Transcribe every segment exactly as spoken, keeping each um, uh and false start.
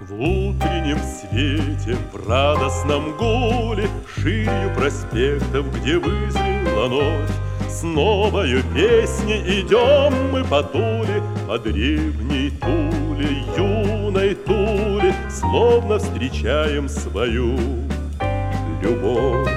В утреннем свете, в радостном гуле, ширью проспектов, где вызрела ночь, с новою песней идем мы по Туле, по древней Туле, юной Туле, словно встречаем свою любовь.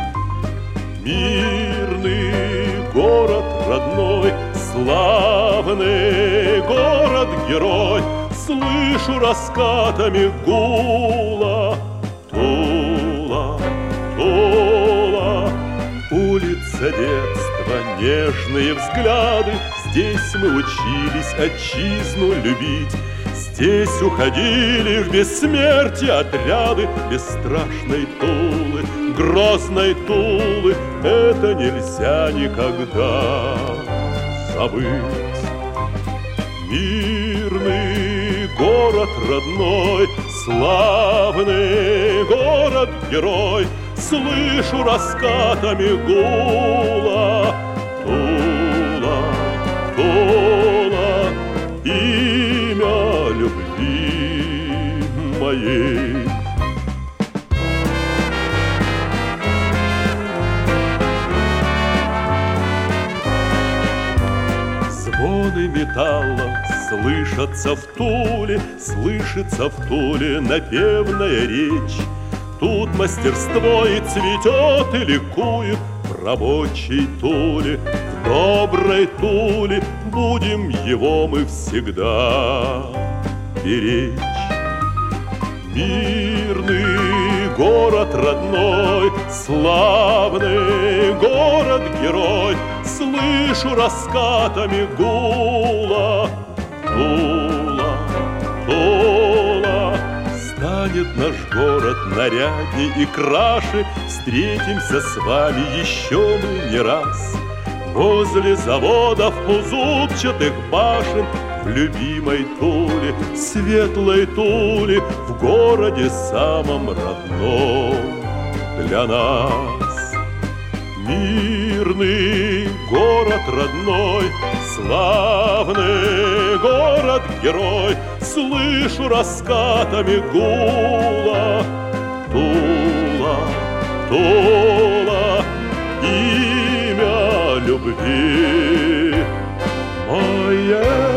Мирный город родной, славный город-герой, слышу раскатами гула. Тула, Тула, улица детства, нежные взгляды. Здесь мы учились отчизну любить, здесь уходили в бессмертие отряды бесстрашной Тулы, грозной Тулы. Это нельзя никогда забыть. Мирный город родной, славный город-герой, слышу раскатами гула. Тула, Тула, имя любви моей. Звоны металла слышатся в Туле, слышится в Туле напевная речь. Тут мастерство и цветет, и ликует в рабочей Туле. В доброй Туле будем его мы всегда беречь. Мирный город родной, славный город-герой, слышу раскатами гула. Тула, Тула, станет наш город нарядней и краше, встретимся с вами еще мы не раз. Возле заводов зубчатых башен, в любимой Туле, светлой Туле, в городе самом родном для нас. Мирный город родной, славный город-герой, слышу раскатами гула. Тула, Тула, имя любви моей.